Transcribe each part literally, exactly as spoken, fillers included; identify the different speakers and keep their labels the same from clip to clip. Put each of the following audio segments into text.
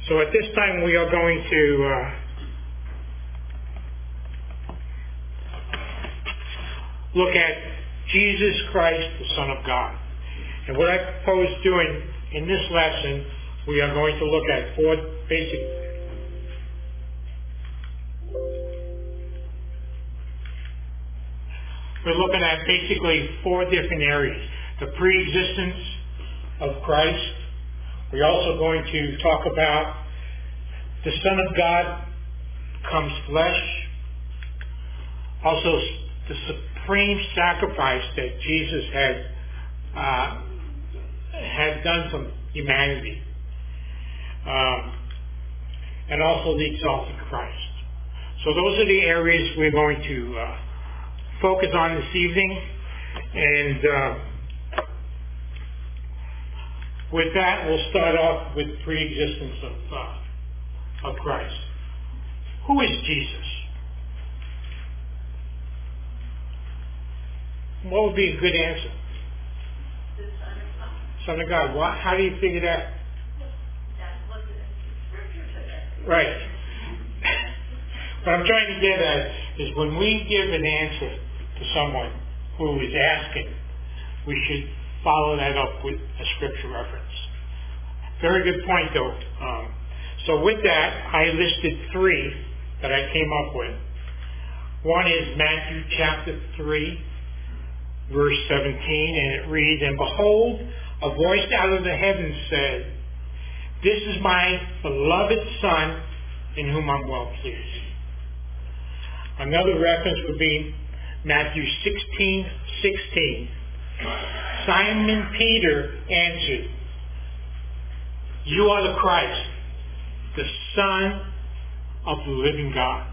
Speaker 1: So at this time we are going to uh, look at Jesus Christ, the Son of God. And what I propose doing in this lesson, we are going to look at four basic We're looking at basically four different areas. The pre-existence of Christ. We're also going to talk about the Son of God becomes flesh. Also, the supreme sacrifice that Jesus had uh, had done for humanity. Um, and also the exalted Christ. So those are the areas we're going to uh, focus on this evening. And uh, with that, we'll start off with pre-existence of, uh, of Christ. Who is Jesus? What would be a good answer?
Speaker 2: The Son of God.
Speaker 1: Son of God. What, how do you figure that?
Speaker 2: That's what the scripture says.
Speaker 1: Right. What I'm trying to get at is when we give an answer to someone who is asking, we should follow that up with a scripture reference. Very good point, though. Um, so with that, I listed three that I came up with. One is Matthew chapter three, verse seventeen, and it reads, "And behold, a voice out of the heavens said, This is my beloved Son, in whom I'm well pleased." Another reference would be Matthew sixteen sixteen. "Simon Peter answered, You are the Christ, the Son of the living God."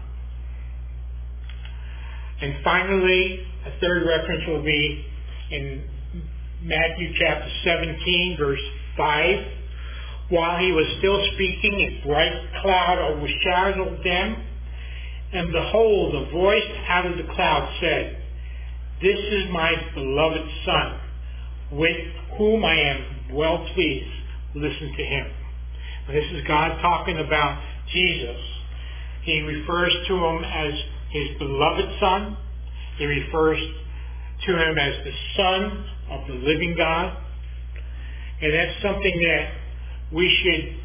Speaker 1: And finally, a third reference will be in Matthew chapter seventeen, verse five. "While he was still speaking, a bright cloud overshadowed them, and behold, a voice out of the cloud said, This is my beloved Son, with whom I am well pleased. Listen to him." And this is God talking about Jesus. He refers to him as his beloved Son. He refers to him as the Son of the living God. And that's something that we should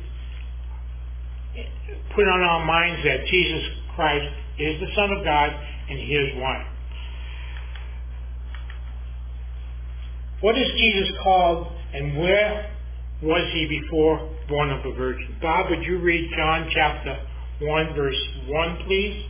Speaker 1: put on our minds, that Jesus Christ is the Son of God, and he is one. What is Jesus called, and where was he before born of a virgin? Bob, would you read John chapter one, verse one, please?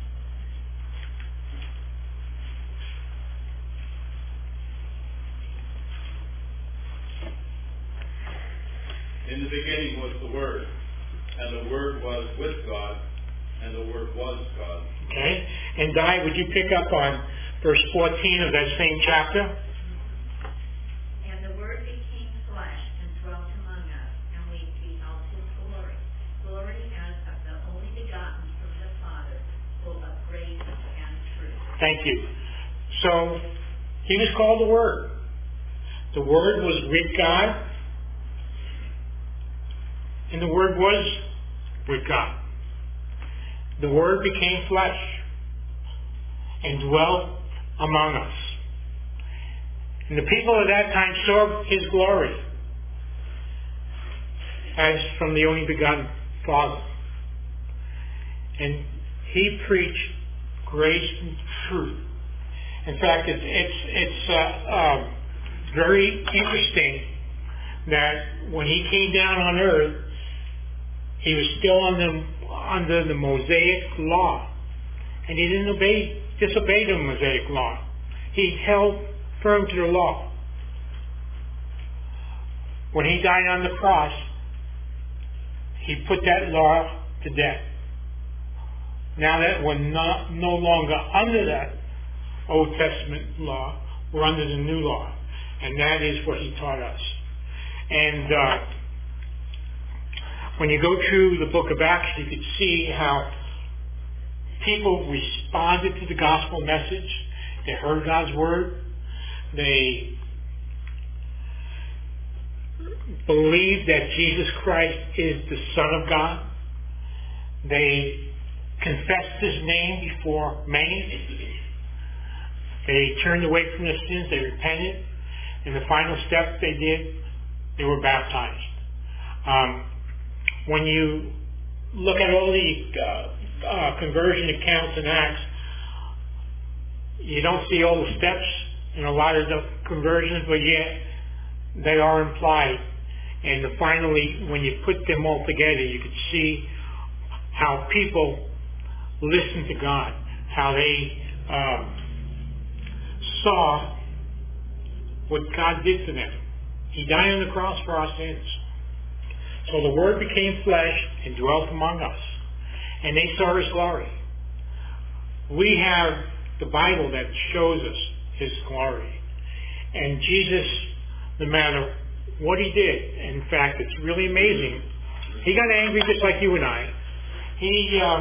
Speaker 3: "In the beginning was the Word, and the Word was with God, and the Word was God."
Speaker 1: Okay. And Di, would you pick up on verse fourteen of that same chapter?
Speaker 2: "And the Word became flesh and dwelt among us, and we beheld his glory. Glory as of the only begotten from the Father, full of grace and truth."
Speaker 1: Thank you. So, he was called the Word. The Word was with God, and the Word was with God. The Word became flesh and dwelt among us. And the people of that time saw his glory as from the only begotten Father. And he preached grace and truth. In fact, it's, it's, it's uh, uh, very interesting that when he came down on earth, he was still under, under the Mosaic law. And he didn't obey, disobey the Mosaic law. He held firm to the law. When he died on the cross, he put that law to death. Now that we're not, no longer under that Old Testament law, we're under the new law. And that is what he taught us. And uh, when you go through the book of Acts, you could see how people responded to the gospel message. They heard God's word. They believe that Jesus Christ is the Son of God. They confessed his name before many. They turned away from their sins. They repented. And the final step they did, they were baptized. Um, when you look at all the uh, uh, conversion accounts and acts, you don't see all the steps in a lot of the conversions, but yet they are implied. And the, finally, when you put them all together, you could see how people listened to God, how they um, saw what God did to them. He died on the cross for our sins. So the Word became flesh and dwelt among us. And they saw his glory. We have the Bible that shows us his glory. And Jesus, no matter what he did, in fact, it's really amazing. He got angry just like you and I. He uh,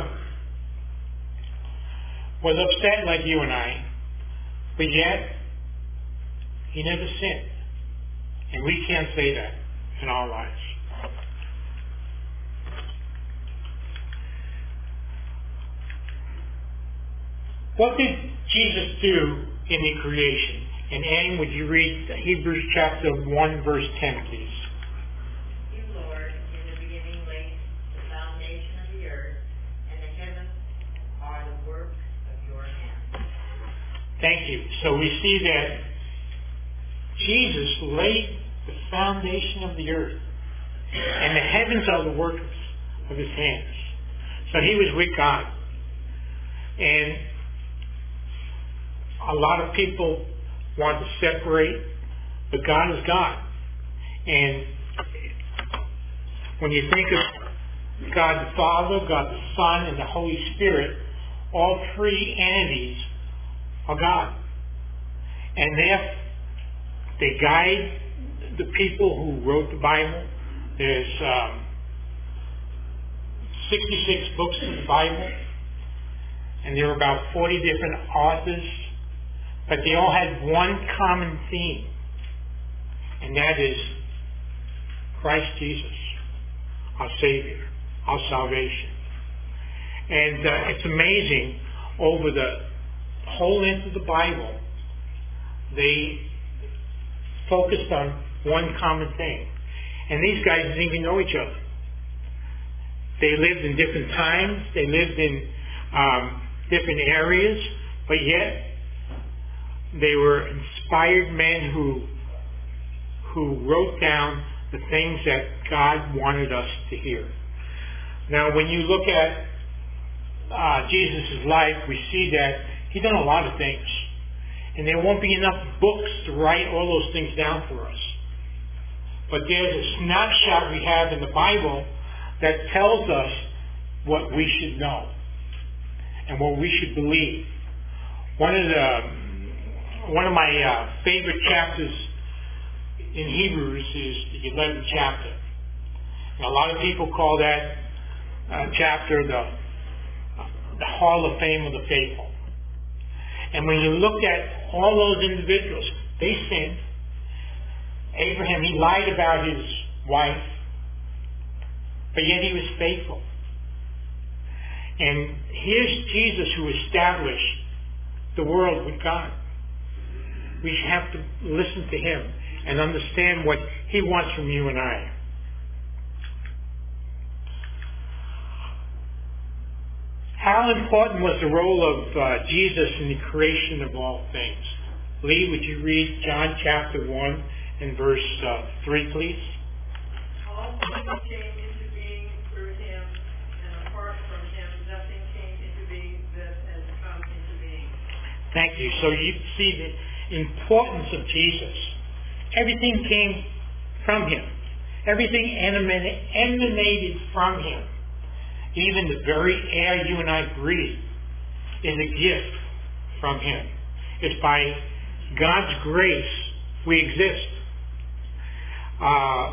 Speaker 1: was upset like you and I. But yet, he never sinned. And we can't say that in our lives. What did Jesus do in the creation? And Anne, would you read Hebrews chapter one, verse ten, please?
Speaker 2: You, Lord, in the beginning laid the foundation of the earth, and the heavens are the work of your hands.
Speaker 1: Thank you. So we see that Jesus laid the foundation of the earth, and the heavens are the work of his hands. So he was with God. And a lot of people want to separate, but God is God. And when you think of God the Father, God the Son, and the Holy Spirit, all three entities are God. And they they guide the people who wrote the Bible. There's um, sixty-six books in the Bible, and there are about forty different authors. But they all had one common theme, and that is Christ Jesus, our Savior, our salvation. And uh, it's amazing, over the whole length of the Bible, they focused on one common thing. And these guys didn't even know each other. They lived in different times, they lived in um, different areas, but yet they were inspired men who who wrote down the things that God wanted us to hear. Now, when you look at uh, Jesus' life, we see that he done a lot of things. And there won't be enough books to write all those things down for us. But there's a snapshot we have in the Bible that tells us what we should know and what we should believe. One of the One of my uh, favorite chapters in Hebrews is the eleventh chapter. And a lot of people call that uh, chapter the, the Hall of Fame of the Faithful. And when you look at all those individuals, they sinned. Abraham, he lied about his wife, but yet he was faithful. And here's Jesus who established the world with God. We have to listen to him and understand what he wants from you and I. How important was the role of uh, Jesus in the creation of all things? Lee, would you read John chapter one and verse uh, three, please?
Speaker 4: All things came into being through him, and apart from him, nothing came into being that has come into being.
Speaker 1: Thank you. So you see the importance of Jesus. Everything came from him. Everything emanated, emanated from him. Even the very air you and I breathe is a gift from him. It's by God's grace we exist. Uh,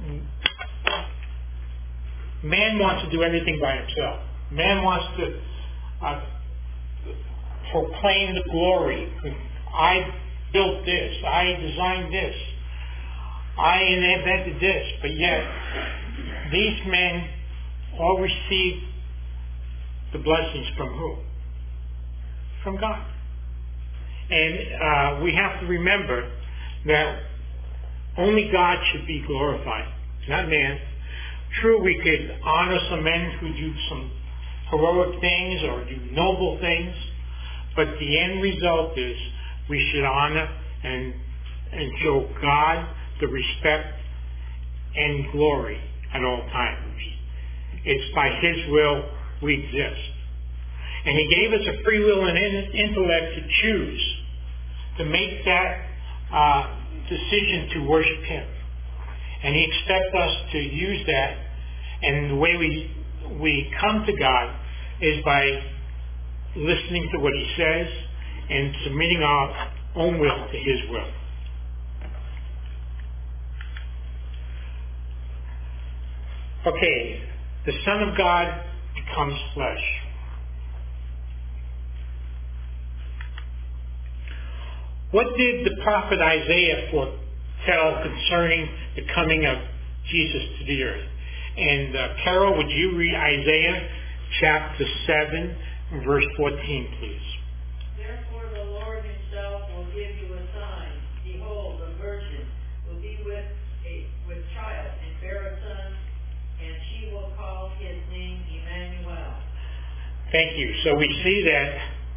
Speaker 1: man wants to do everything by himself. Man wants to uh, proclaim the glory. I built this. I designed this. I invented this, but yet these men all received the blessings from who? From God. And uh, we have to remember that only God should be glorified, not man. True, we could honor some men who do some heroic things or do noble things, but the end result is we should honor and, and show God the respect and glory at all times. It's by His will we exist. And He gave us a free will and intellect to choose, to make that uh, decision to worship Him. And He expects us to use that, and the way we we come to God is by listening to what He says and submitting our own will to His will. Okay, the Son of God becomes flesh. What did the prophet Isaiah foretell concerning the coming of Jesus to the earth? And uh, Carol, would you read Isaiah chapter seven, verse fourteen, please?
Speaker 4: Therefore the Lord Himself will give you a sign. Behold, a virgin will be with a with child and bear a son, and she will call his name Emmanuel.
Speaker 1: Thank you. So we see that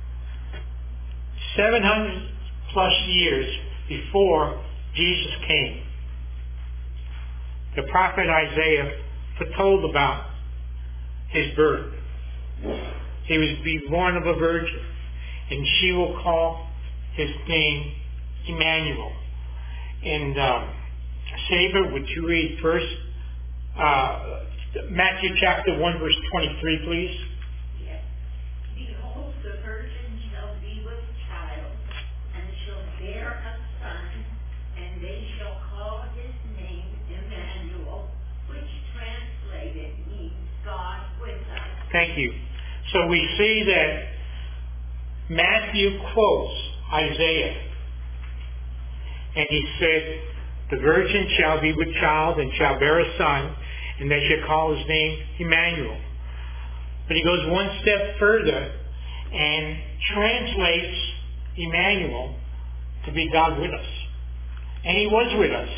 Speaker 1: seven hundred plus years before Jesus came, the prophet Isaiah foretold about His birth. He was to be born of a virgin, and she will call His name Emmanuel. And um, Saber, would you read first uh, Matthew chapter one, verse twenty-three, please?
Speaker 2: Yes. Behold, the virgin shall be with child, and shall bear a son, and they shall call his name Emmanuel, which translated means God with us.
Speaker 1: Thank you. So we see that Matthew quotes Isaiah, and he said, the virgin shall be with child and shall bear a son, and they shall call his name Emmanuel. But he goes one step further and translates Emmanuel to be God with us. And He was with us.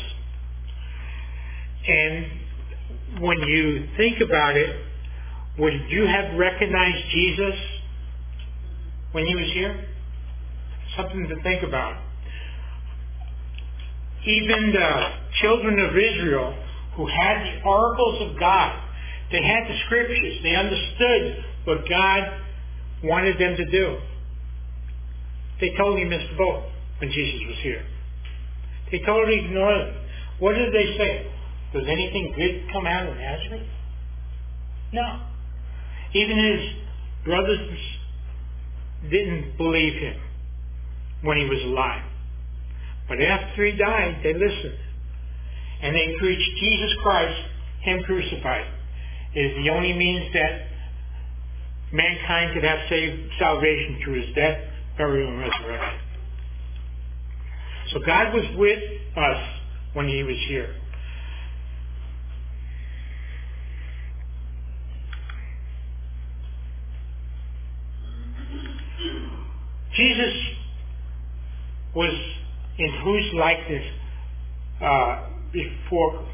Speaker 1: And when you think about it, would you have recognized Jesus when He was here? Something to think about. Even the children of Israel who had the oracles of God, they had the scriptures, they understood what God wanted them to do. They totally missed the boat when Jesus was here. They totally ignored Him. What did they say? Does anything good come out of Nazareth? No. Even His brothers didn't believe Him when He was alive. But after He died, they listened. And they preached Jesus Christ, Him crucified, is the only means that mankind could have saved salvation through His death, burial, and resurrection. So God was with us when He was here. Jesus was in whose likeness uh, before?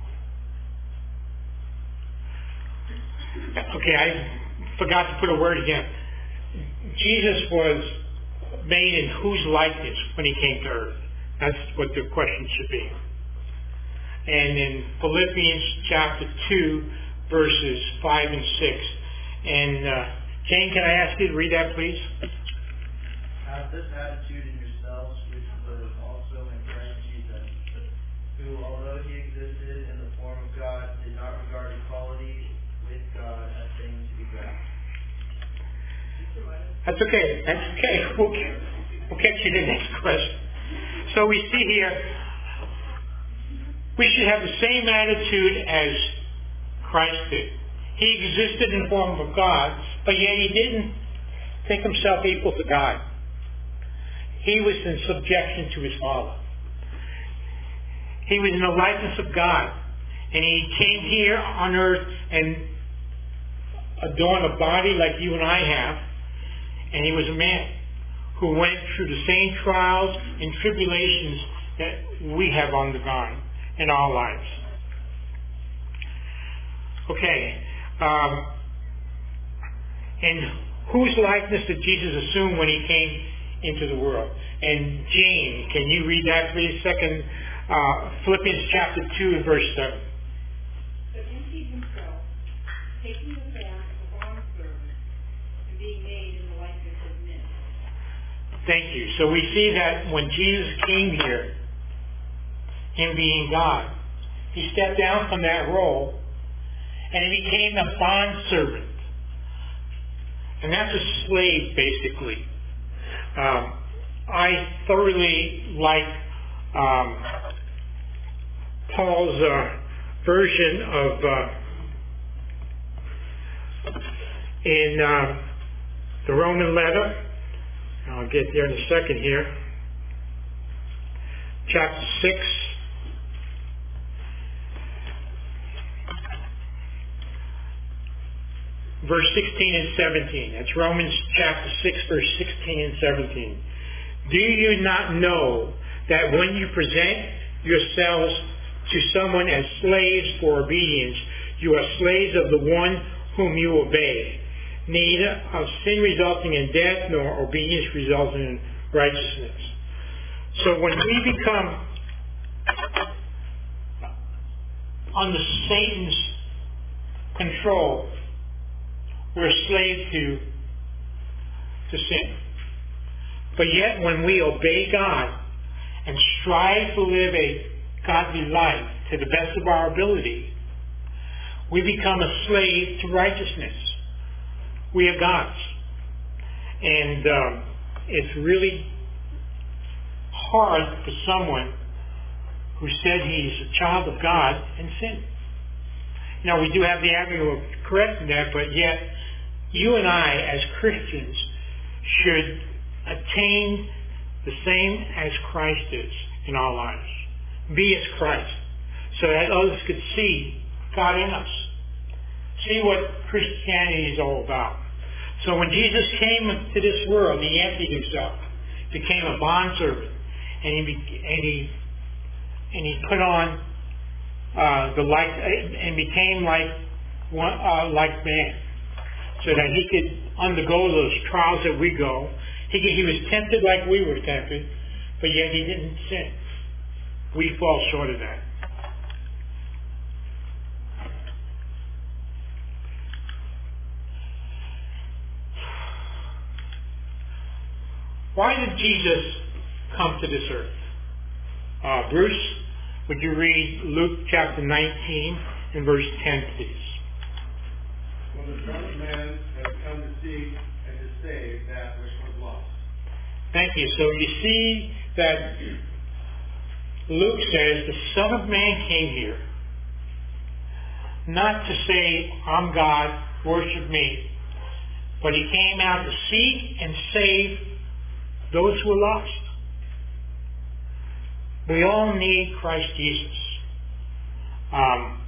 Speaker 1: Okay, I forgot to put a word again. Jesus was made in whose likeness when He came to earth? That's what the question should be. And in Philippians chapter two, verses five and six. And uh, Jane, can I ask you to read that, please?
Speaker 5: Have this attitude in yourselves, which was also in Christ Jesus, who, although He existed in the form of God, did not regard equality with God as things to be grasped.
Speaker 1: That's okay. That's okay. We'll, we'll catch you in the next question. So we see here, we should have the same attitude as Christ did. He existed in the form of God, but yet He didn't think Himself equal to God. He was in subjection to His Father. He was in the likeness of God. And he came here on earth and adorned a body like you and I have. And he was a man who went through the same trials and tribulations that we have undergone in our lives. Okay. Um, and whose likeness did Jesus assume when he came into the world? And Jane, can you read that please? Second, uh, Philippians chapter two and verse seven.
Speaker 6: But emptied himself, taking the form of a bondservant, and being made in the likeness of men.
Speaker 1: Thank you. So we see that when Jesus came here, him being God, he stepped down from that role and he became a bondservant. And that's a slave, basically. Um, I thoroughly like um, Paul's uh, version of uh, in uh, the Roman letter. I'll get there in a second here. Chapter six. Verse sixteen and seventeen. That's Romans chapter six, verse sixteen and seventeen. Do you not know that when you present yourselves to someone as slaves for obedience, you are slaves of the one whom you obey, neither of sin resulting in death nor obedience resulting in righteousness? So when we become under Satan's control, we're slaves to, to sin. But yet when we obey God and strive to live a godly life to the best of our ability, we become a slave to righteousness. We are God's. And um, it's really hard for someone who said he's a child of God and sin. Now, we do have the avenue of correcting that, but yet you and I, as Christians, should attain the same as Christ is in our lives. Be as Christ, so that others could see God in us. See what Christianity is all about. So when Jesus came into this world, he emptied himself, became a bondservant, and he be, and he and he put on uh, the like and became like one uh, like man, so that he could undergo those trials that we go. He could, he was tempted like we were tempted, but yet he didn't sin. We fall short of that. Why did Jesus come to this earth? Uh, Bruce, would you read Luke chapter nineteen and verse ten, please?
Speaker 7: For the Son of Man has come to seek and to save that which was lost.
Speaker 1: Thank you. So you see that Luke says the Son of Man came here not to say, I'm God, worship me, but he came out to seek and save those who are lost. We all need Christ Jesus. Um,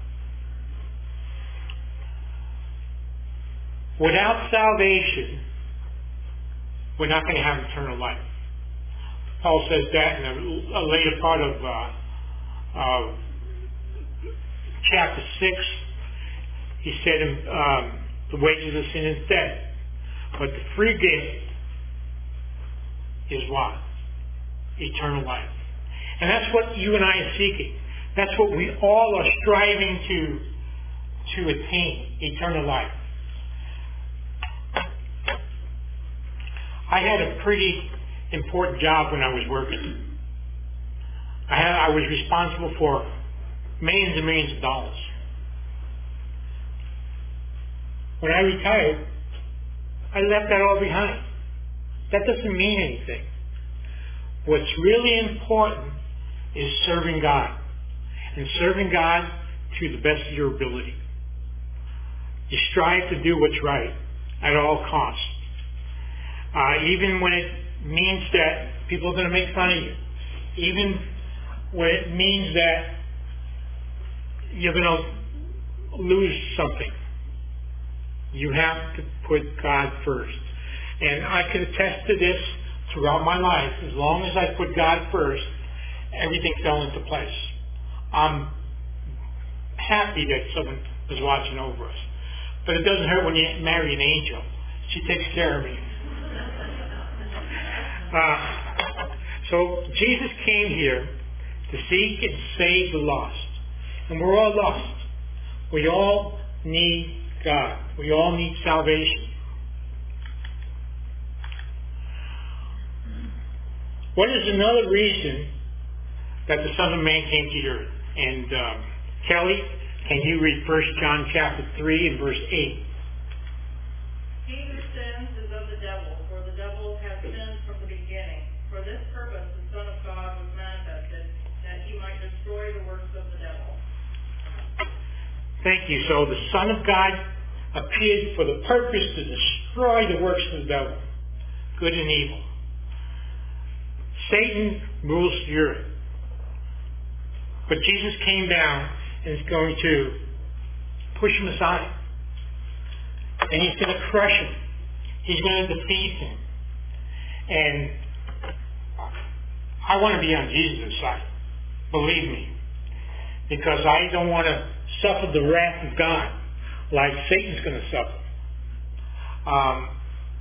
Speaker 1: without salvation, we're not going to have eternal life. Paul says that in a, a later part of uh, uh, chapter six. He said, um, the wages of sin is death, but the free gift is what? Eternal life. And that's what you and I are seeking. That's what we all are striving to, to attain, eternal life. I had a pretty important job when I was working. I, had, I was responsible for millions and millions of dollars. When I retired, I left that all behind. That doesn't mean anything. What's really important is serving God. And serving God to the best of your ability. You strive to do what's right at all costs. Uh, even when it means that people are going to make fun of you. Even when it means that you're going to lose something. You have to put God first. And I can attest to this throughout my life. As long as I put God first, everything fell into place. I'm happy that someone was watching over us. But it doesn't hurt when you marry an angel. She takes care of me. Uh, so Jesus came here to seek and save the lost. And we're all lost. We all need God. We all need salvation. What is another reason that the Son of Man came to earth? And um, Kelly, can you read First John chapter three and verse eight?
Speaker 4: He who sins is of the devil, for the devil has sinned from the beginning. For this purpose the Son of God was manifested, that he might destroy the works of the devil.
Speaker 1: Thank you. So the Son of God appeared for the purpose to destroy the works of the devil, good and evil. Satan rules the earth. But Jesus came down and is going to push him aside. And he's going to crush him. He's going to defeat him. And I want to be on Jesus' side. Believe me. Because I don't want to suffer the wrath of God like Satan's going to suffer. Um,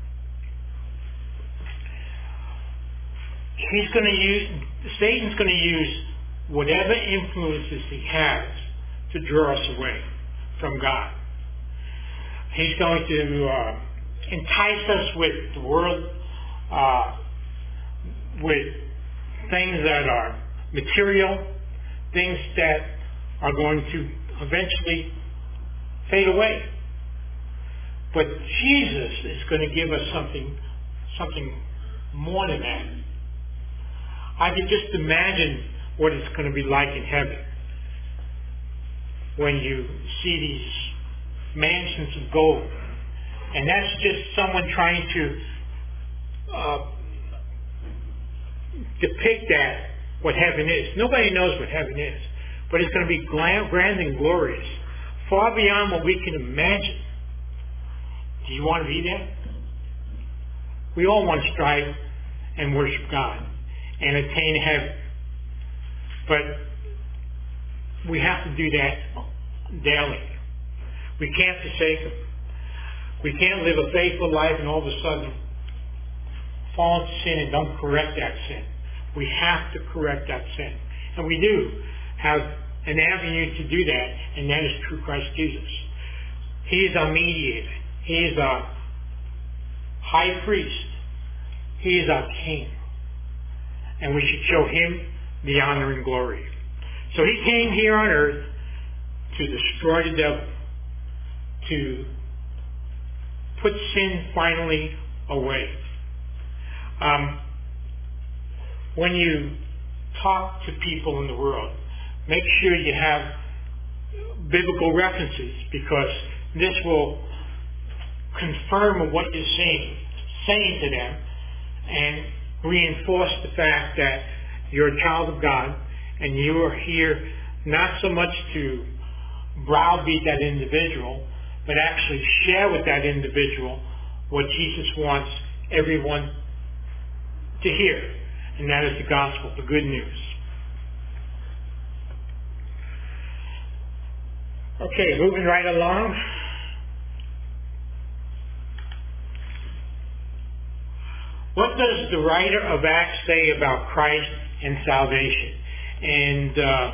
Speaker 1: he's going to use, Satan's going to use whatever influences he has to draw us away from God. He's going to uh, entice us with the world, uh, with things that are material, things that are going to eventually fade away. But Jesus is going to give us something, something more than that. I can just imagine what it's going to be like in heaven when you see these mansions of gold. And that's just someone trying to uh, depict that, what heaven is. Nobody knows what heaven is. But it's going to be grand and glorious, far beyond what we can imagine. Do you want to be there? We all want to strive and worship God and attain heaven. But we have to do that daily. We can't forsake Him. We can't live a faithful life and all of a sudden fall into sin and don't correct that sin. We have to correct that sin. And we do have an avenue to do that, and that is through Christ Jesus. He is our mediator. He is our high priest. He is our king. And we should show Him the honor and glory. So He came here on earth to destroy the devil, to put sin finally away. Um, when you talk to people in the world, make sure you have biblical references, because this will confirm what you're saying, saying to them, and reinforce the fact that you're a child of God and you are here not so much to browbeat that individual, but actually share with that individual what Jesus wants everyone to hear, and that is the gospel, the good news. Okay, moving right along. What does the writer of Acts say about Christ and salvation? And uh,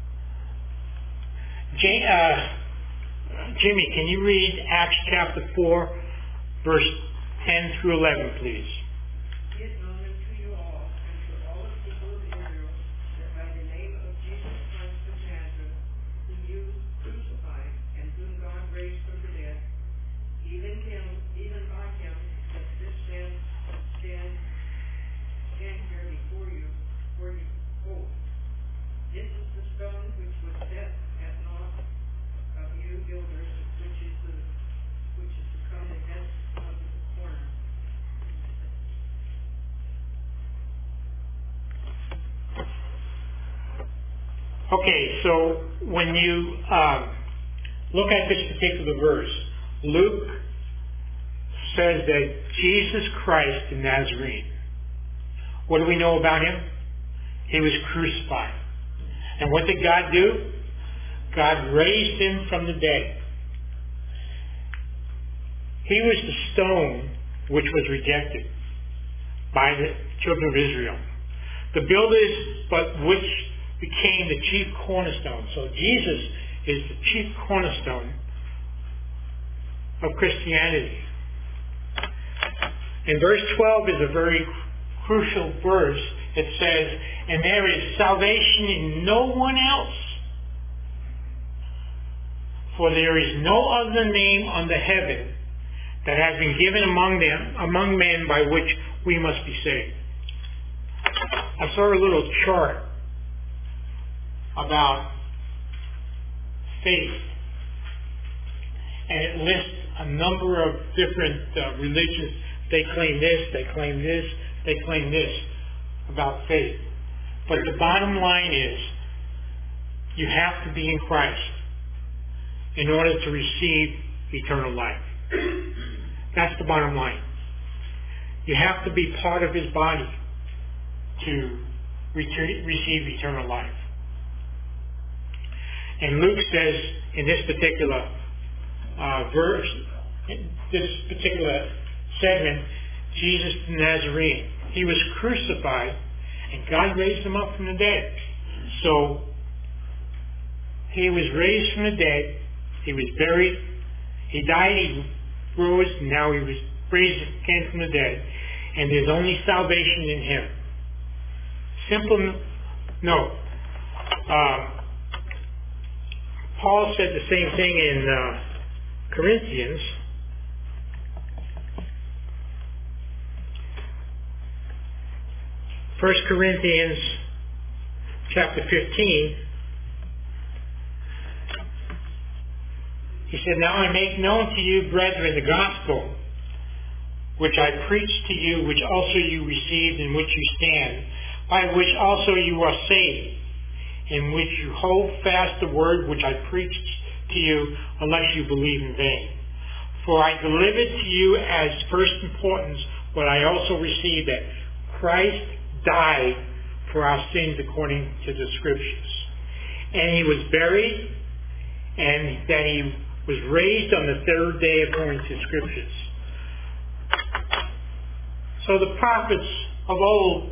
Speaker 1: J- uh, Jimmy, can you read Acts chapter four, verse ten through eleven, please?
Speaker 4: Be it known unto you all, and to all the people of Israel, that by the name of Jesus Christ of Nazareth, whom you crucified, and whom God raised from the dead, even him, even by him, that this man stand, stand here before you, for you both. This is the stone which was set at naught of you builders, which is the which is become the head of the corner.
Speaker 1: Okay, so when you um, look at this particular verse, Luke says that Jesus Christ the Nazarene, what do we know about him? He was crucified. And what did God do? God raised him from the dead. He was the stone which was rejected by the children of Israel. The builders, but which became the chief cornerstone. So Jesus is the chief cornerstone of Christianity. And verse twelve is a very crucial verse. It says, and there is salvation in no one else, for there is no other name under heaven that has been given among them, among men, by which we must be saved. I saw a little chart about faith, and it lists a number of different uh, religions. They claim this, they claim this, they claim this about faith. But the bottom line is, you have to be in Christ in order to receive eternal life. That's the bottom line. You have to be part of his body to receive eternal life. And Luke says in this particular uh, verse, in this particular segment, Jesus the Nazarene, he was crucified and God raised him up from the dead. So he was raised from the dead, he was buried, he died, he rose, and now he was raised again from the dead, and there's only salvation in him. Simple note. Um, Paul said the same thing in uh, Corinthians. First Corinthians chapter fifteen. He said, now I make known to you, brethren, the gospel which I preached to you, which also you received, in which you stand, by which also you are saved, in which you hold fast the word which I preached to you, unless you believe in vain. For I delivered to you as first importance what I also received, that Christ died for our sins according to the Scriptures. And he was buried, and that he was raised on the third day according to Scriptures. So the prophets of old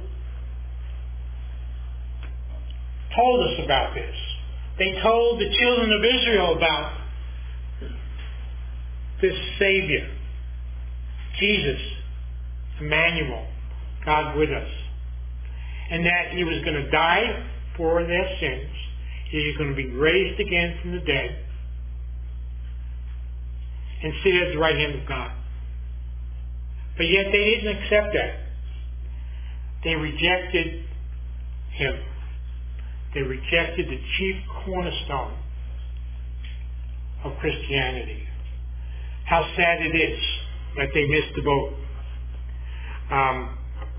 Speaker 1: told us about this. They told the children of Israel about this Savior, Jesus, Emmanuel, God with us. And that he was going to die for their sins. He was going to be raised again from the dead and sit at the right hand of God. But yet they didn't accept that. They rejected him. They rejected the chief cornerstone of Christianity. How sad it is that they missed the boat. Um,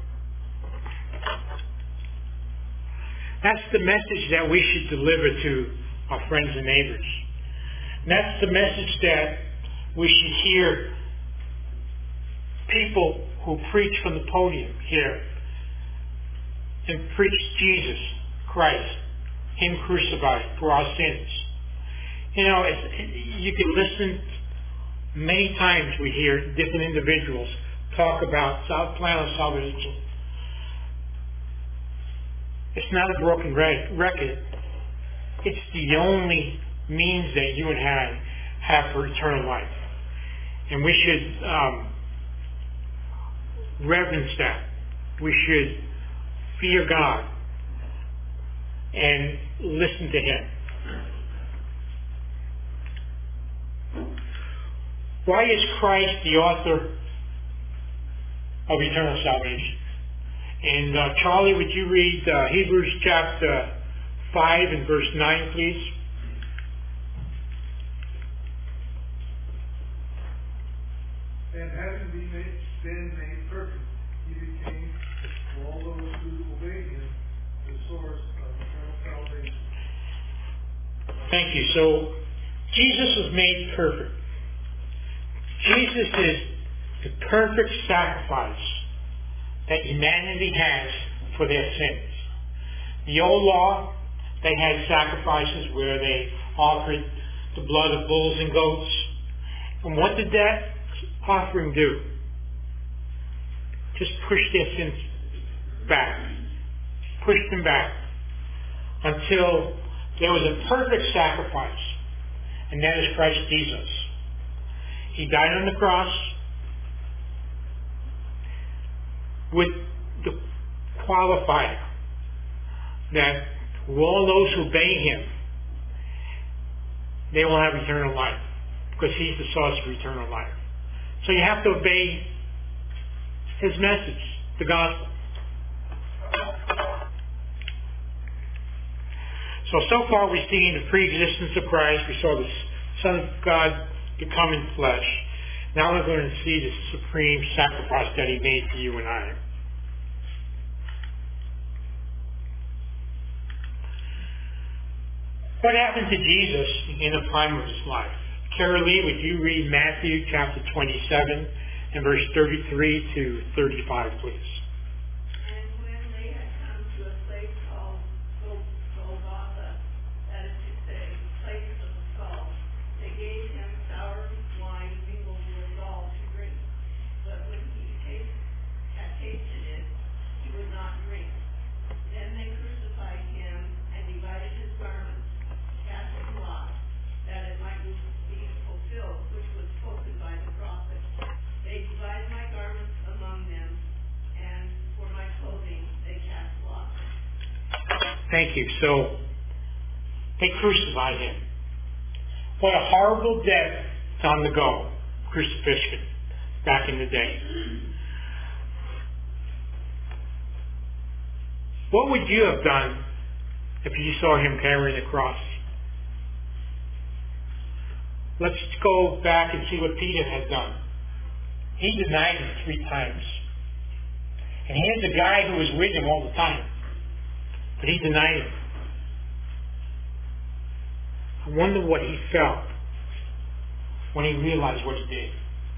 Speaker 1: that's the message that we should deliver to our friends and neighbors. And that's the message that we should hear people who preach from the podium here and preach Jesus Christ, him crucified for our sins. You know, it's, you can listen, many times we hear different individuals talk about South plan of salvation. It's not a broken record. It's the only means that you and I have for eternal life. And we should um, reverence that. We should fear God and listen to him. Why is Christ the author of eternal salvation? And uh, Charlie, would you read uh, Hebrews chapter five and verse nine, please?
Speaker 7: And having been made, been made perfect, he became, for all those who obey him, the source of eternal salvation.
Speaker 1: Thank you. So, Jesus was made perfect. Jesus is the perfect sacrifice that humanity has for their sins. The old law, they had sacrifices where they offered the blood of bulls and goats. And what did that offering do? Just push their sins back. Push them back. Until there was a perfect sacrifice. And that is Christ Jesus. He died on the cross with the qualifier that all those who obey Him, they will have eternal life, because He's the source of eternal life. So you have to obey His message, the gospel. So, so far we've seen the pre-existence of Christ. We saw the Son of God become in flesh. Now we're going to see the supreme sacrifice that He made for you and I. What happened to Jesus in the prime of His life? Carol Lee, would you read Matthew chapter twenty-seven and verse thirty-three to thirty-five, please?
Speaker 6: And when they had come to a place called Gol- Golgotha, that is to say, place of the skull, they gave Him sour wine mingled with gall to drink. But when He taste, had tasted it, He would not drink. Then they crucified Him and divided His garments, casting lots, that it might be fulfilled, which was spoken by the prophet. They divided my garments among them, and for my clothing they cast lots.
Speaker 1: Thank you. So, they crucified Him. What a horrible death on the go, crucifixion, back in the day. What would you have done if you saw Him carrying the cross? Let's go back and see what Peter had done. He denied Him three times. And here's a guy who was with Him all the time. But he denied Him. I wonder what he felt when he realized what he did.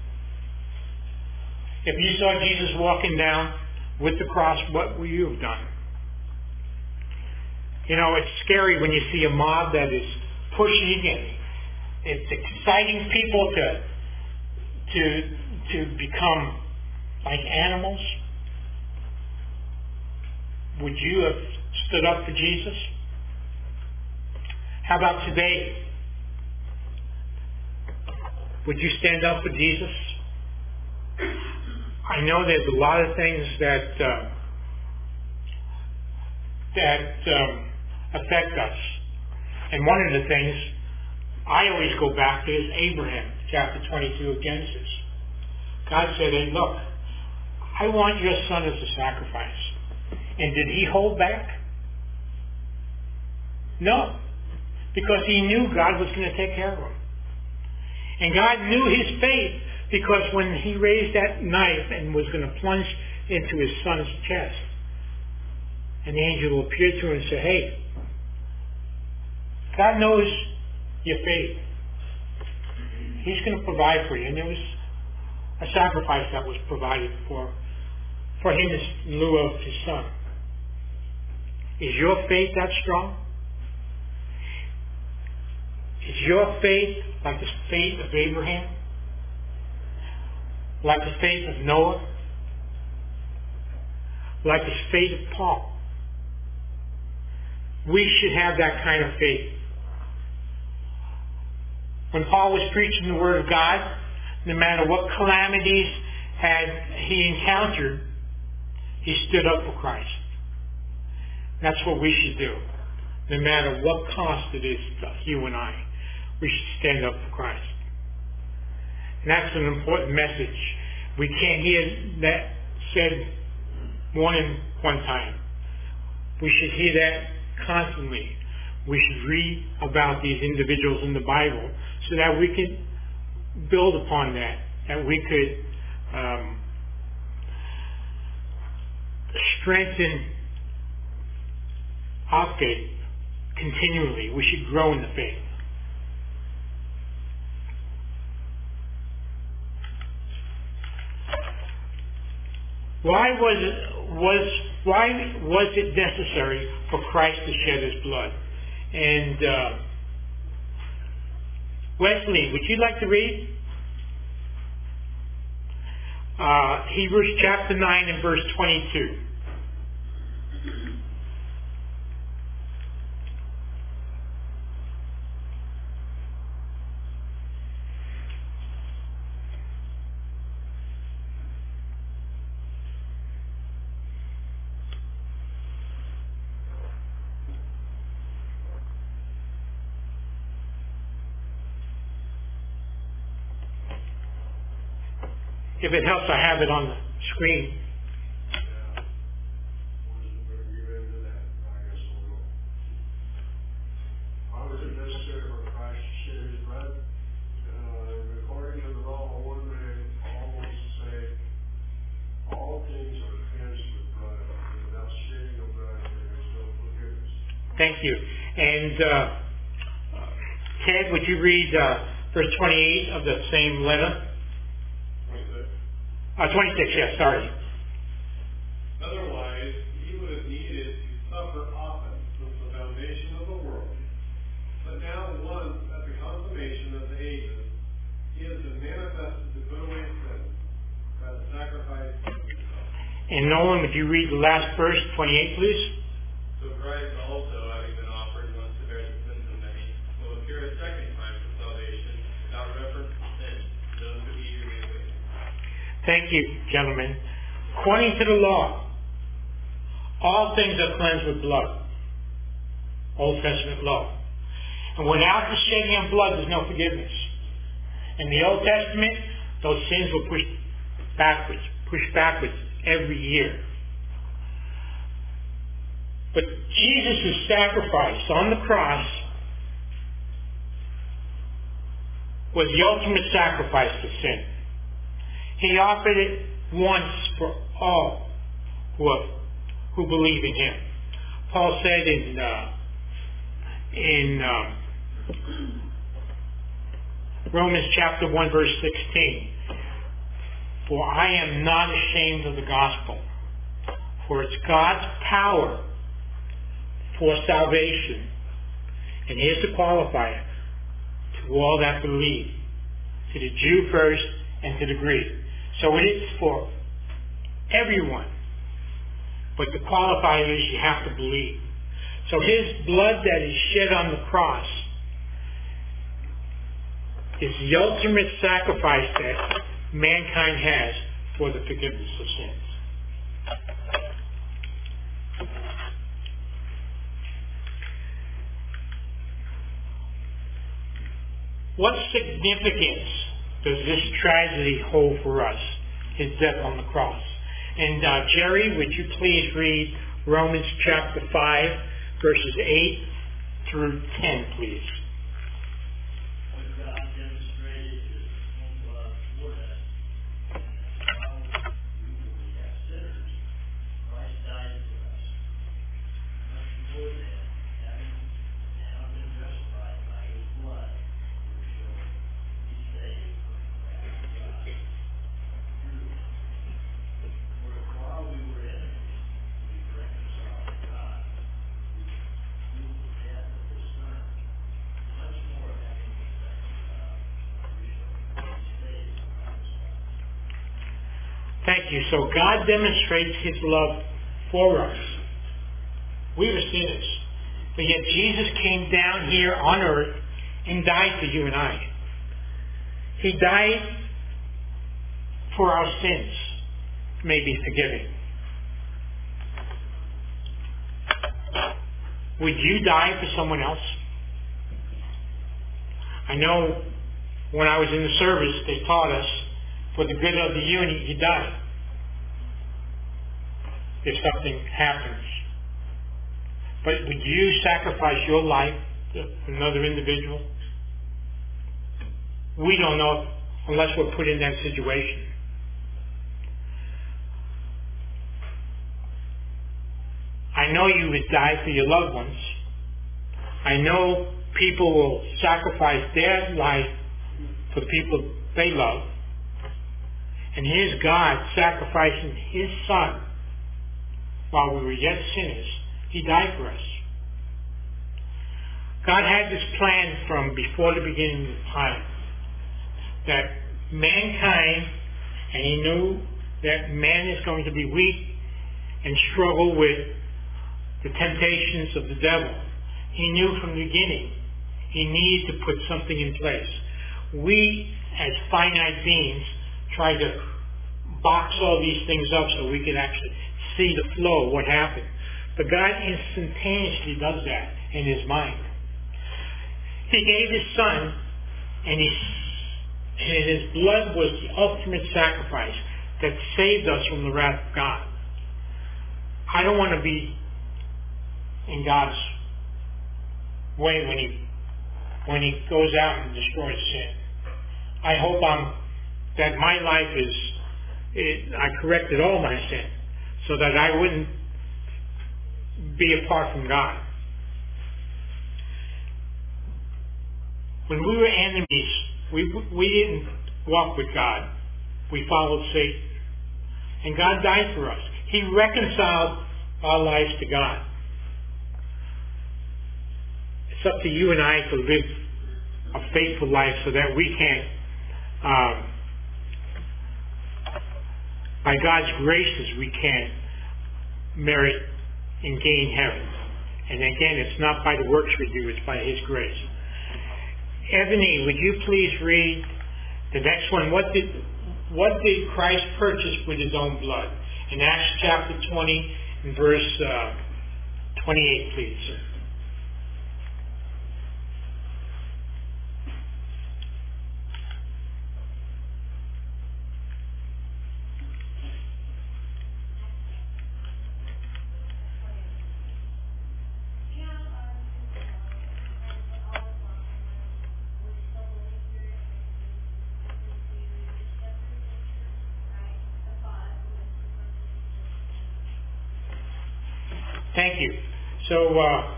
Speaker 1: If you saw Jesus walking down with the cross, what would you have done? You know, it's scary when you see a mob that is pushing and it's exciting people to to to become like animals. Would you have stood up for Jesus? How about today? Would you stand up for Jesus? I know there's a lot of things that uh, that um, affect us, and one of the things I always go back to is Abraham, chapter twenty-two of Genesis. God said, "Hey, look, I want your son as a sacrifice." And did he hold back? No, because he knew God was going to take care of him. And God knew his faith, because when he raised that knife and was going to plunge into his son's chest, an angel appeared to him and said, "Hey, God knows your faith. He's going to provide for you." And there was a sacrifice that was provided for for him in lieu of his son. Is your faith that strong? Is your faith like the faith of Abraham? Like the faith of Noah? Like the faith of Paul? We should have that kind of faith. When Paul was preaching the Word of God, no matter what calamities had he encountered, he stood up for Christ. That's what we should do. No matter what cost it is to you and I, we should stand up for Christ. And that's an important message. We can't hear that said more than one time. We should hear that constantly. We should read about these individuals in the Bible so that we can build upon that, that we could um, strengthen our faith continually. We should grow in the faith. Why was it was why was it necessary for Christ to shed his blood? And uh, Wesley, would you like to read? Uh, Hebrews chapter nine and verse twenty-two. If it helps, I have it on the screen.
Speaker 7: Yeah. We're going to get into that. I guess we'll go. Why was it necessary for Christ to shed his blood? Uh, according to the law, one man almost say all things are cleansed with blood, and without shedding of blood, there is no forgiveness.
Speaker 1: Thank you. And uh, Ted, would you read uh, verse twenty-eight of the same letter? Uh, twenty-six, yes, sorry.
Speaker 3: Otherwise, he would have needed to suffer often since the foundation of the world. But now, once at the consummation of the ages, he has been manifested to put away sin by the sacrifice of himself.
Speaker 1: And Nolan, would you read the last verse, twenty-eight, please?
Speaker 3: So Christ also, having been offered once to bear the sins of many, will appear a second time for salvation without reference to sin, to those who eagerly wait.
Speaker 1: Thank you, gentlemen. According to the law, all things are cleansed with blood. Old Testament law. And without the shedding of blood, there's no forgiveness. In the Old Testament, those sins were pushed backwards, pushed backwards every year. But Jesus' sacrifice on the cross was the ultimate sacrifice for sin. He offered it once for all who, are, who believe in him. Paul said in uh, in um, Romans chapter one verse sixteen, "For I am not ashamed of the gospel, for it's God's power for salvation." And here's the qualifier: to all that believe, to the Jew first and to the Greek. So it is for everyone. But the qualifier is you have to believe. So his blood that is shed on the cross is the ultimate sacrifice that mankind has for the forgiveness of sins. What significance does this tragedy hold for us, his death on the cross? And uh, Jerry, would you please read Romans chapter five, verses eight through ten, please?
Speaker 8: When God demonstrated his own love toward us, how we were yet sinners, Christ died for us. Much more than, having now been justified by his blood, we shall be saved from the wrath of God through him. For if while we were enemies, we were reconciled to God through the death of his Son, much more having been reconciled, we shall be saved from his wrath.
Speaker 1: Thank you. So God demonstrates his love for us. We were sinners. But yet Jesus came down here on earth and died for you and I. He died for our sins may be forgiven. Would you die for someone else? I know when I was in the service, they taught us for the good of the unit, you die if something happens. But would you sacrifice your life to another individual? We don't know unless we're put in that situation. I know you would die for your loved ones. I know people will sacrifice their life for the people they love. And here's God sacrificing His Son while we were yet sinners. He died for us. God had this plan from before the beginning of time, that mankind, and He knew that man is going to be weak and struggle with the temptations of the devil. He knew from the beginning He needed to put something in place. We, as finite beings, try to box all these things up so we can actually see the flow, what happened. But God instantaneously does that in His mind. He gave His Son, and, he, and His blood was the ultimate sacrifice that saved us from the wrath of God. I don't want to be in God's way when He when He goes out and destroys sin. I hope I'm that my life is it, I corrected all my sin so that I wouldn't be apart from God. When we were enemies, we we didn't walk with God. We followed Satan. And God died for us. He reconciled our lives to God. It's up to you and I to live a faithful life so that we can, um, by God's graces, we can merit and gain heaven. And again, it's not by the works we do, it's by His grace. Ebony, would you please read the next one? What did what did Christ purchase with His own blood? In Acts chapter twenty, and verse uh, twenty-eight, please. Thank you. So, uh,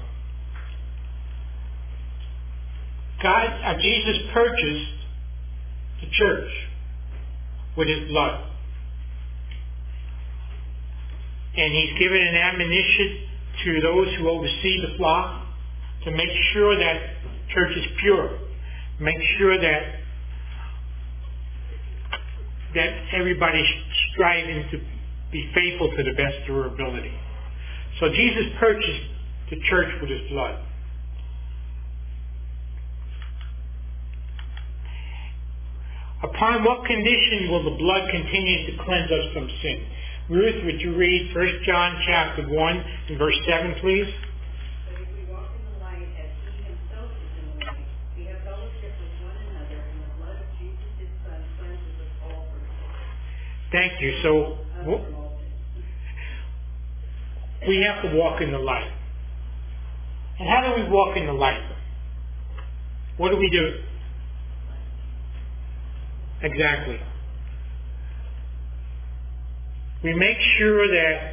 Speaker 1: God, uh, Jesus purchased the church with His blood. And He's given an admonition to those who oversee the flock to make sure that church is pure. Make sure that that everybody's striving to be faithful to the best of their ability. So Jesus purchased the church with His blood. Upon what condition will the blood continue to cleanse us from sin? Ruth, would you read First John chapter one and verse seven, please?
Speaker 2: But if we walk in the light as He Himself is in the light, we have fellowship with one another, and the blood of Jesus His Son cleanses us all from sin.
Speaker 1: Thank you. So w- we have to walk in the light. And how do we walk in the light? What do we do? Exactly. We make sure that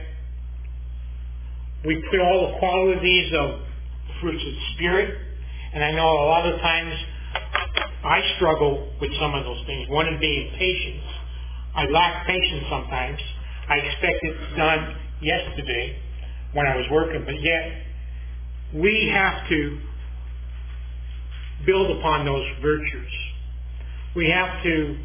Speaker 1: we put all the qualities of the fruits of the Spirit. And I know a lot of times I struggle with some of those things. One of being patience. I lack patience sometimes. I expect it done yesterday when I was working, but yet we have to build upon those virtues. We have to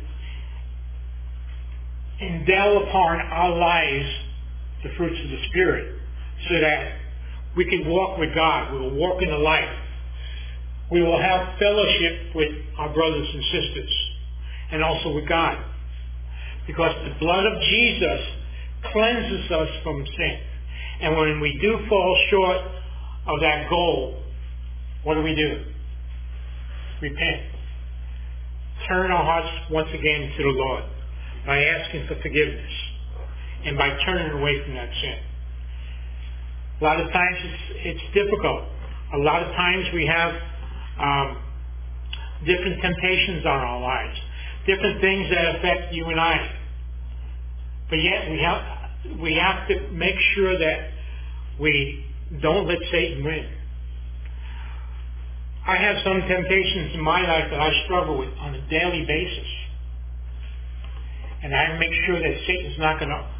Speaker 1: endow upon our lives the fruits of the Spirit so that we can walk with God. We will walk in the light. We will have fellowship with our brothers and sisters and also with God, because the blood of Jesus cleanses us from sin. And when we do fall short of that goal, what do we do? Repent. Turn our hearts once again to the Lord by asking for forgiveness and by turning away from that sin. A lot of times it's, it's difficult. A lot of times we have um, different temptations on our lives, different things that affect you and I. But yet we have we have to make sure that we don't let Satan win. I have some temptations in my life that I struggle with on a daily basis. And I make sure that Satan's not going to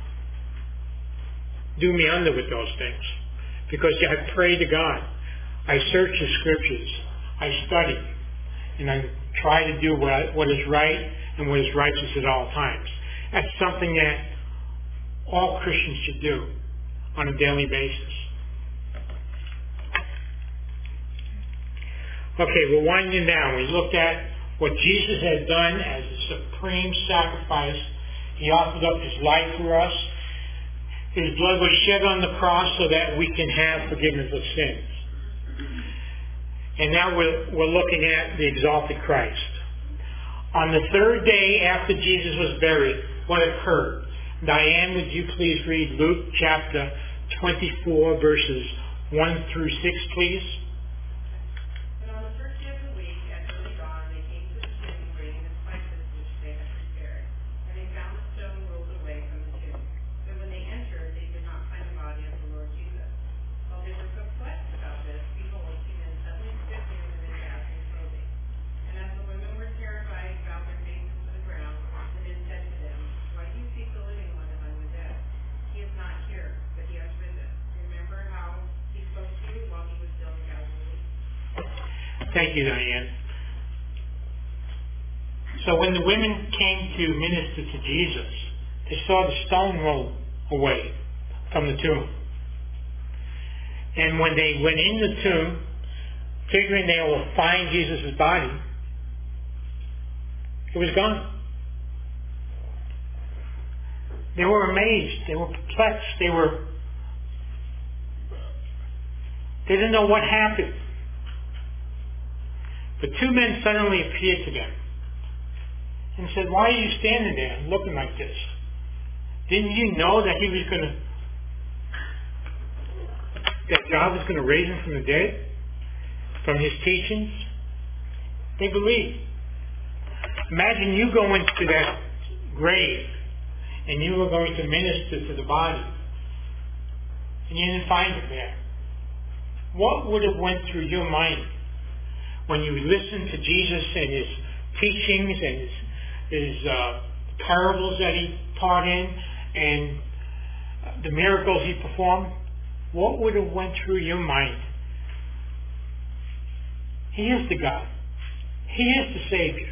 Speaker 1: do me under with those things. Because I pray to God. I search the scriptures. I study. And I try to do what, I, what is right and what is righteous at all times. That's something that all Christians should do on a daily basis. Okay, we're winding down. We looked at what Jesus had done as a supreme sacrifice. He offered up his life for us. His blood was shed on the cross so that we can have forgiveness of sins. And now we're, we're looking at the exalted Christ. On the third day after Jesus was buried, what occurred? Diane, would you please read Luke chapter twenty-four, verses one through six, please?
Speaker 6: And on the first day of the week, at early dawn, they came to the tomb bringing the spices which they had prepared. And they found the stone rolled away from the tomb. But when they entered, they did not find the body of the Lord Jesus. While they were perplexed about this, behold, two men suddenly stood near them in dazzling clothing. And as the women were terrified, bowed their faces to the ground, the men said to them, "Why do you seek the living one among the dead? He is not here, but he has risen. Remember how he spoke to you while he was still in Galilee?"
Speaker 1: Thank you, Diane. So when the women came to minister to Jesus, they saw the stone roll away from the tomb. And when they went in the tomb, figuring they will find Jesus' body, it was gone. They were amazed. They were perplexed. They were, they didn't know what happened. But two men suddenly appeared to them and said, "Why are you standing there looking like this? Didn't you know that he was going to, that God was going to raise him from the dead, from his teachings?" They believed. Imagine you go into that grave and you were going to minister to the body and you didn't find it there. What would have went through your mind when you listened to Jesus and his teachings and his, his uh, parables that he taught in and the miracles he performed? What would have went through your mind? He is the God. He is the Savior.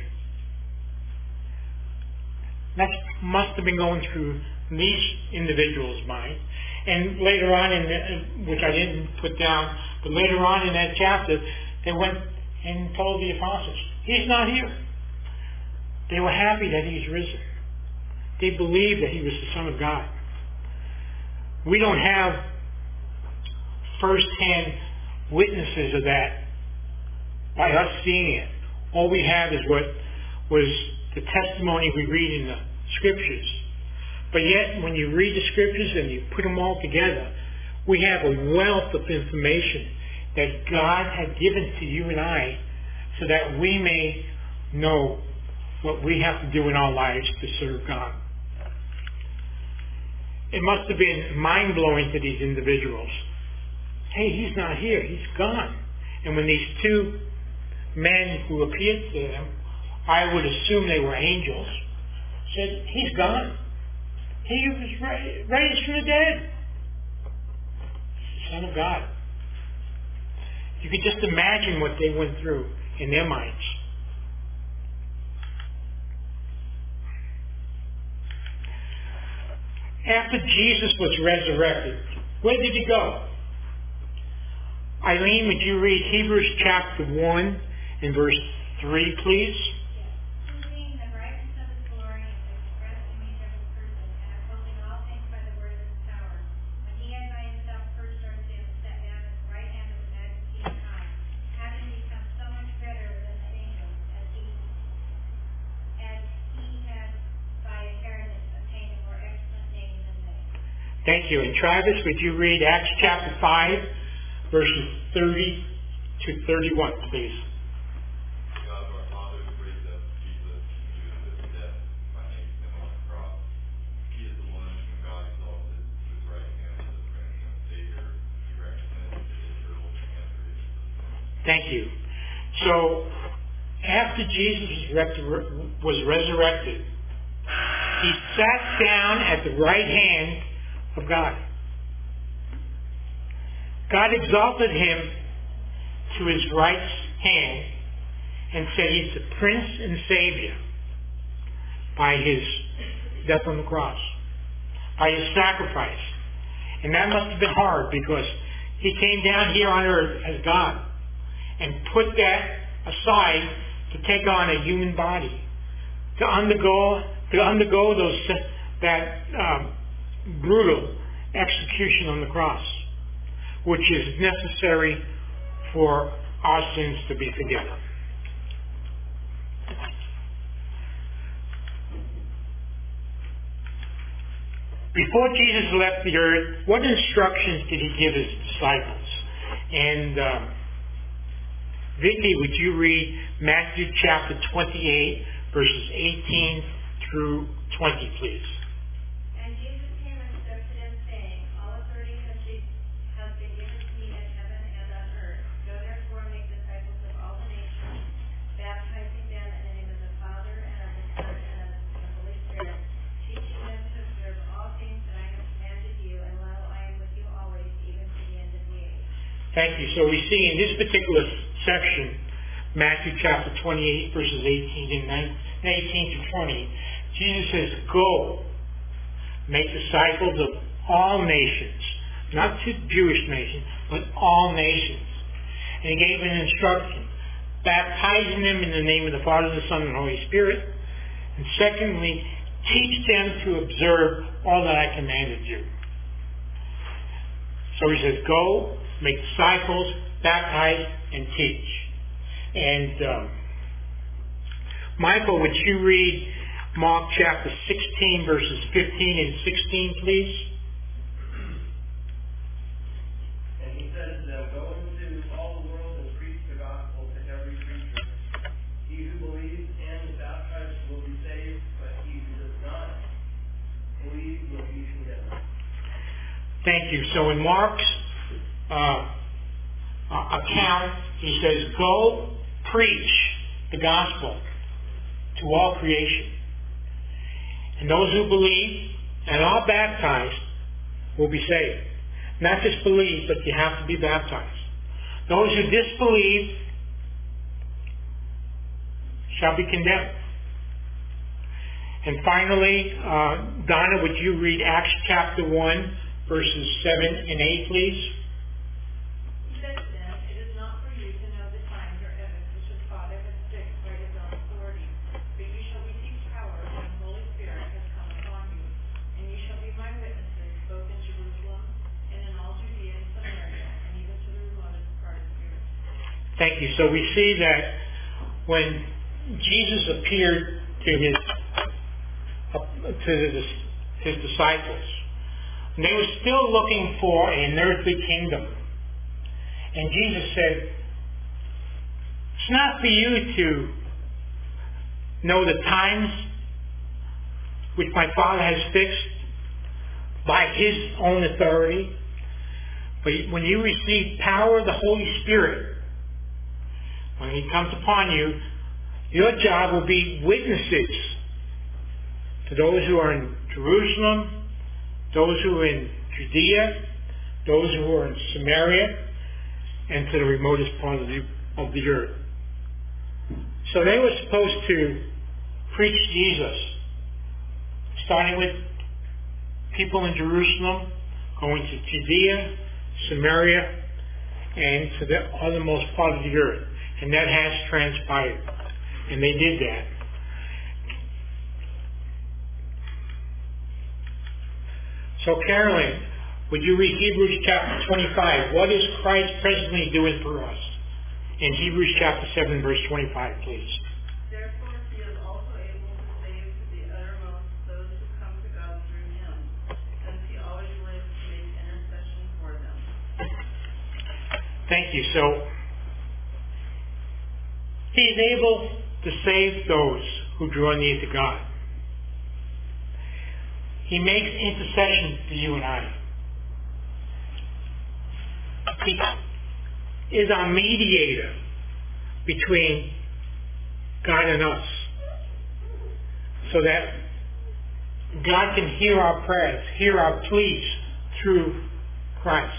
Speaker 1: That must have been going through these individuals' mind. And later on, in the, which I didn't put down, but later on in that chapter, they went and told the apostles, "He's not here." They were happy that he's risen. They believed that he was the Son of God. We don't have first-hand witnesses of that by us seeing it. All we have is what was the testimony we read in the scriptures. But yet, when you read the scriptures and you put them all together, we have a wealth of information that God had given to you and I so that we may know what we have to do in our lives to serve God. It must have been mind-blowing to these individuals. Hey, he's not here. He's gone. And when these two men who appeared to them, I would assume they were angels, said, "He's gone. He was ra- raised from the dead. The Son of God." You could just imagine what they went through in their minds. After Jesus was resurrected, where did he go? Eileen, would you read Hebrews chapter one and verse three, please?
Speaker 2: Proving the brightness of his glory and the express image of his person, and upholding all things by the word of his power, when he had by himself purged our sins, sat down at the right hand of the majesty on high, having become so much better than the angels, as he as he had by inheritance obtained a more excellent name than they.
Speaker 1: Thank you. And Travis, would you read Acts chapter five, verses thirty to thirty-one, please?
Speaker 9: God of our Father, who raised up Jesus and knew his death by hanging him on the cross. He is the one whom God exalted to his right hand as a Prince and Savior. He represented Israel and for his.
Speaker 1: Thank you. So, after Jesus was resurrected, he sat down at the right hand of God. God exalted him to his right hand and said he's the Prince and Savior by his death on the cross, by his sacrifice. And that must have been hard because he came down here on earth as God and put that aside to take on a human body, to undergo to undergo those that um, brutal execution on the cross, which is necessary for our sins to be forgiven. Before Jesus left the earth, what instructions did he give his disciples? And um, Vicky, would you read Matthew chapter twenty-eight, verses eighteen through twenty, please?
Speaker 2: And Jesus came and spoke to them, saying, All authority has been, has been given to me in heaven and on earth. Go therefore and make disciples of all the nations, baptizing them in the name of the Father, and of the Son, and of the Holy Spirit, teaching them to observe all things that I have commanded you, and lo, I am with you always, even to the end of the age.
Speaker 1: Thank you. So we see in this particular section, Matthew chapter twenty-eight, verses eighteen and eighteen to twenty, Jesus says, go, make disciples of all nations, not to Jewish nations, but all nations. And he gave an instruction, baptizing them in the name of the Father, the Son, and the Holy Spirit. And secondly, teach them to observe all that I commanded you. So he says, go, make disciples, baptize, and teach. And um, Michael, would you read Mark chapter sixteen, verses fifteen and sixteen, please?
Speaker 5: And he said to them, go into all the world and preach the gospel to every creature. He who believes and is baptized will be saved, but he who does not believe will be condemned.
Speaker 1: Thank you. So in Mark's uh, account, he says, go preach the gospel to all creation. And those who believe and are baptized will be saved. Not just believe, but you have to be baptized. Those who disbelieve shall be condemned. And finally, uh, Donna, would you read Acts chapter one, verses seven and eight, please?
Speaker 6: He said to them, It is not for you to know the times or epochs which the Father has fixed by his own authority, but you shall receive power when the Holy Spirit has come upon you, and you shall be my witnesses both in Jerusalem and in all Judea and Samaria, and even to the remotest part of the earth.
Speaker 1: Thank you. So we see that when Jesus appeared to his to his, his disciples, they were still looking for an earthly kingdom. And Jesus said, it's not for you to know the times which my Father has fixed by his own authority, but when you receive power of the Holy Spirit, when he comes upon you, your job will be witnesses to those who are in Jerusalem, those who are in Judea, those who are in Samaria, and to the remotest part of the, of the earth. So they were supposed to preach Jesus, starting with people in Jerusalem, going to Judea, Samaria, and to the othermost part of the earth. And that has transpired. And they did that. So Carolyn, would you read Hebrews chapter twenty-five? What is Christ presently doing for us? In Hebrews chapter seven, verse twenty-five, please.
Speaker 6: Therefore he is also able to save to the uttermost those who come to God through him, since he always lives to make intercession for them.
Speaker 1: Thank you. So he is able to save those who draw near to God. He makes intercession for you and I. He is our mediator between God and us, so that God can hear our prayers, hear our pleas through Christ.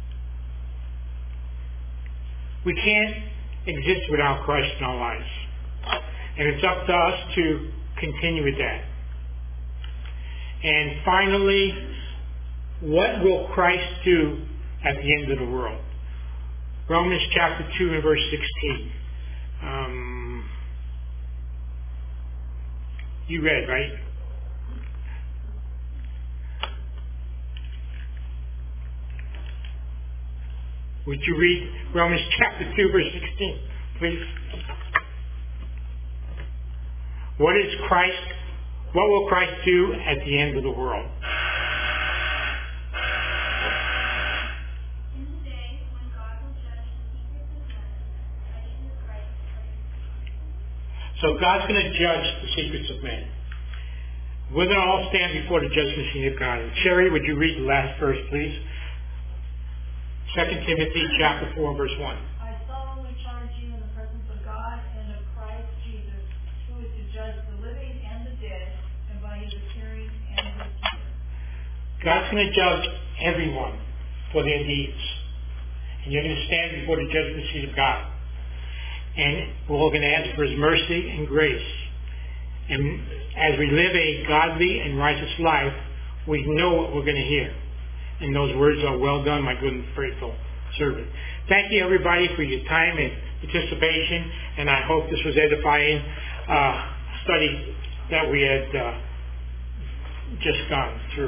Speaker 1: We can't exist without Christ in our lives. And it's up to us to continue with that. And finally, what will Christ do at the end of the world? Romans chapter two and verse sixteen. Um, you read, right? Would you read Romans chapter two, verse sixteen, please? What is Christ, what will Christ do at the end of the world?
Speaker 10: In the day when God will judge the secrets of men by Jesus Christ.
Speaker 1: So God's going to judge the secrets of men. We're going to all stand before the judgment seat of God. Sherry, would you read the last verse, please? Second Timothy chapter four, verse one.
Speaker 6: I solemnly charge you in the presence of God and of Christ Jesus, who is to judge the living and the dead, and by his appearing and his kingdom.
Speaker 1: God's going to judge everyone for their deeds. And you're going to stand before the judgment seat of God. And we're all going to ask for his mercy and grace. And as we live a godly and righteous life, we know what we're going to hear. And those words are, well done, my good and faithful servant. Thank you, everybody, for your time and participation. And I hope this was edifying uh, study that we had uh, just gone through.